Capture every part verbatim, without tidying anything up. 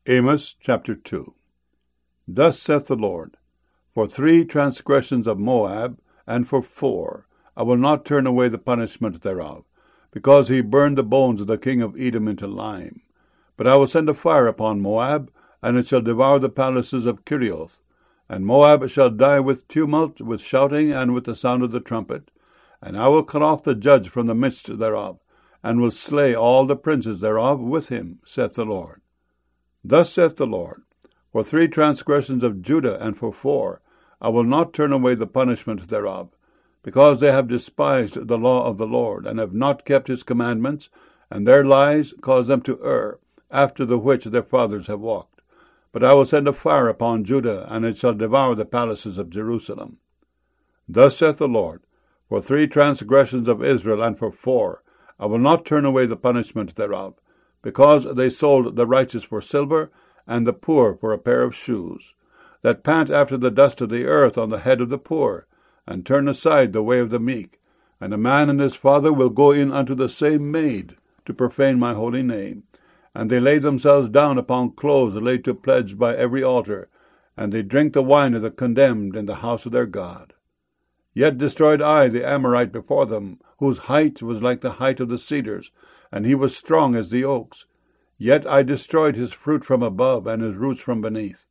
Amos chapter two. Thus saith the Lord, For three transgressions of Moab, and for four, I will not turn away the punishment thereof, because he burned the bones of the king of Edom into lime. But I will send a fire upon Moab, and it shall devour the palaces of Kerioth. And Moab shall die with tumult, with shouting, and with the sound of the trumpet. And I will cut off the judge from the midst thereof, and will slay all the princes thereof with him, saith the Lord. Thus saith the Lord, For three transgressions of Judah, and for four, I will not turn away the punishment thereof, because they have despised the law of the Lord, and have not kept his commandments, and their lies cause them to err, after the which their fathers have walked. But I will send a fire upon Judah, and it shall devour the palaces of Jerusalem. Thus saith the Lord, For three transgressions of Israel, and for four, I will not turn away the punishment thereof, because they sold the righteous for silver, and the poor for a pair of shoes, that pant after the dust of the earth on the head of the poor, and turn aside the way of the meek. And a man and his father will go in unto the same maid, to profane my holy name. And they lay themselves down upon clothes laid to pledge by every altar, and they drink the wine of the condemned in the house of their God. Yet destroyed I the Amorite before them, whose height was like the height of the cedars, and he was strong as the oaks. Yet I destroyed his fruit from above, and his roots from beneath.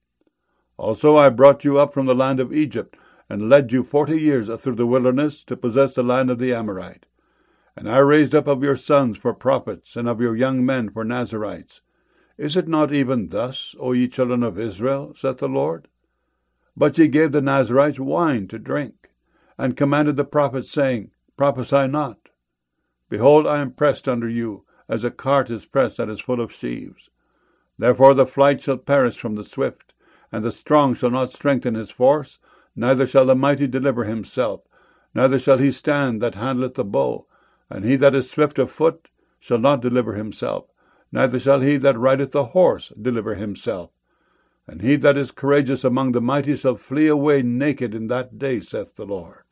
Also I brought you up from the land of Egypt, and led you forty years through the wilderness, to possess the land of the Amorite. And I raised up of your sons for prophets, and of your young men for Nazirites. Is it not even thus, O ye children of Israel, saith the Lord? But ye gave the Nazirites wine to drink, and commanded the prophets, saying, Prophesy not. Behold, I am pressed under you, as a cart is pressed that is full of sheaves. Therefore the flight shall perish from the swift, and the strong shall not strengthen his force, neither shall the mighty deliver himself, neither shall he stand that handleth the bow. And he that is swift of foot shall not deliver himself, neither shall he that rideth the horse deliver himself. And he that is courageous among the mighty shall flee away naked in that day, saith the Lord.